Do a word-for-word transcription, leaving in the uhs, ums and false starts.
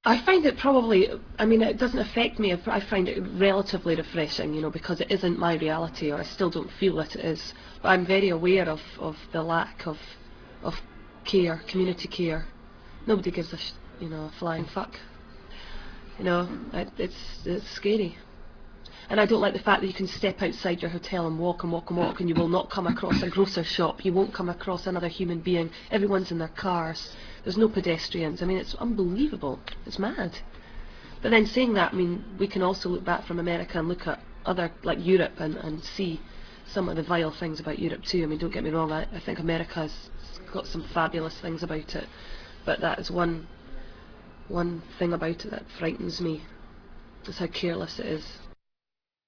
I find it probably, I mean, it doesn't affect me. I find it relatively refreshing, you know, because it isn't my reality, or I still don't feel that it is. But I'm very aware of, of the lack of, of care, community care. Nobody gives a, sh you know, a flying fuck. You know, it, it's, it's scary. And I don't like the fact that you can step outside your hotel and walk and walk and walk and you will not come across a grocer shop, you won't come across another human being, everyone's in their cars, there's no pedestrians. I mean, it's unbelievable, it's mad. But then saying that, I mean, we can also look back from America and look at other, like Europe, and, and see some of the vile things about Europe too. I mean, don't get me wrong, I, I think America's got some fabulous things about it, but that is one, one thing about it that frightens me, is how careless it is.